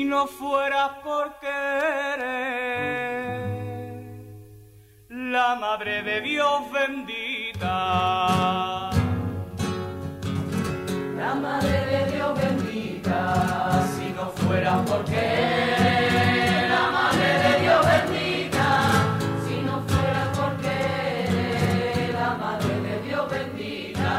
no fuera por querer, la Madre de Dios bendita, la Madre de Dios bendita, si no fuera por querer, la Madre de Dios bendita, si no fuera por querer, la Madre de Dios bendita,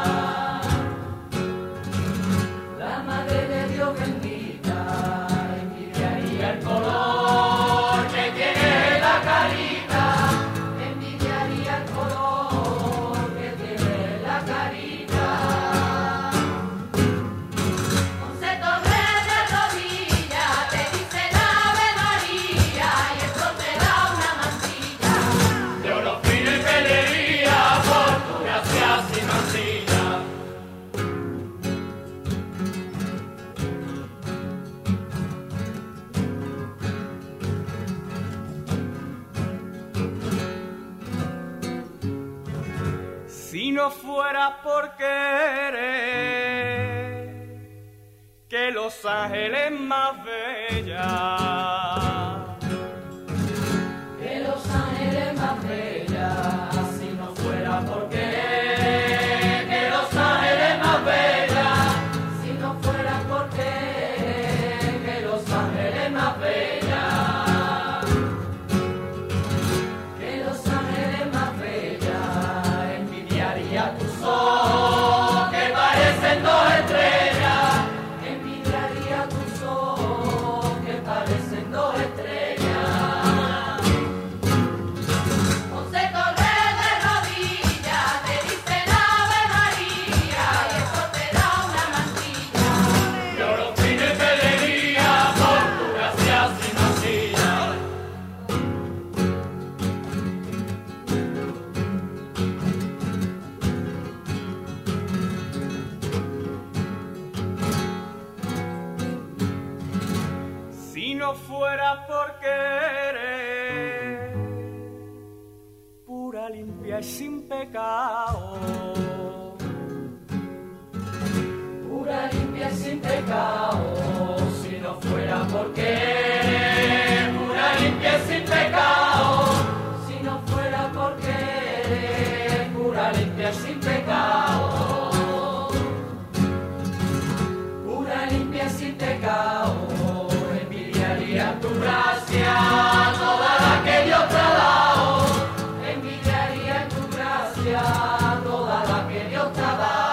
la Madre de Dios bendita, envidiaría el color que tiene la carita, envidiaría el color que tiene la carita. Once torres de rodillas te dice la Ave María y esto te da una mantilla de oro fino y pellería por tu gracia sin mancilla. Si no fuera por querer, que los ángeles más bellas, Que los ángeles más bellas, si no fuera por querer, que los ángeles más bellas, si no fuera por querer, que los ángeles más bellas, que los ángeles más bellas, envidiaría tus ojos que parecen dos estrellas, envidiaría tus ojos que parecen dos estrellas. Once torres de rodillas te dicen Ave María y eso te da una mantilla de oro fino y pellería por tu gracia sin mancilla. si no fuera por querer, pura, limpia y sin pecado, Pura, limpia y sin pecado, si no fuera por querer, pura, limpia y sin pecado, si no fuera por querer, pura, limpia y sin pecado, pura, limpia y sin pecado, envidiaría tu gracia, toda la que Dios te ha dado, envidiaría tu gracia, toda la que Dios te ha dado.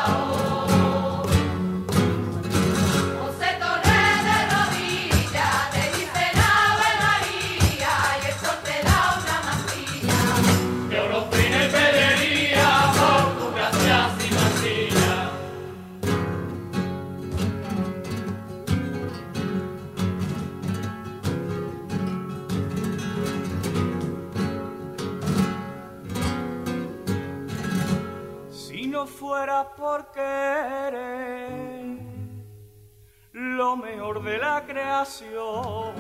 Once torres de rodillas te dicen Ave María y eso te da una mantilla de oro fino y pellería por tu gracia sin mancilla. si no fuera por querer, lo mejor de la creación,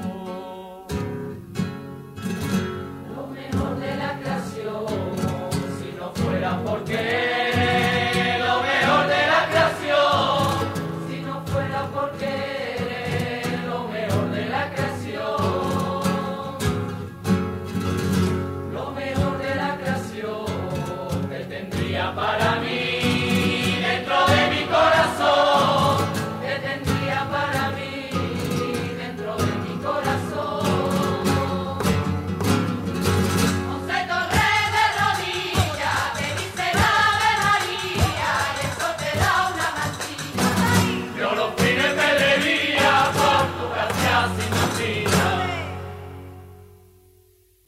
Lo mejor de la creación, si no fuera por querer,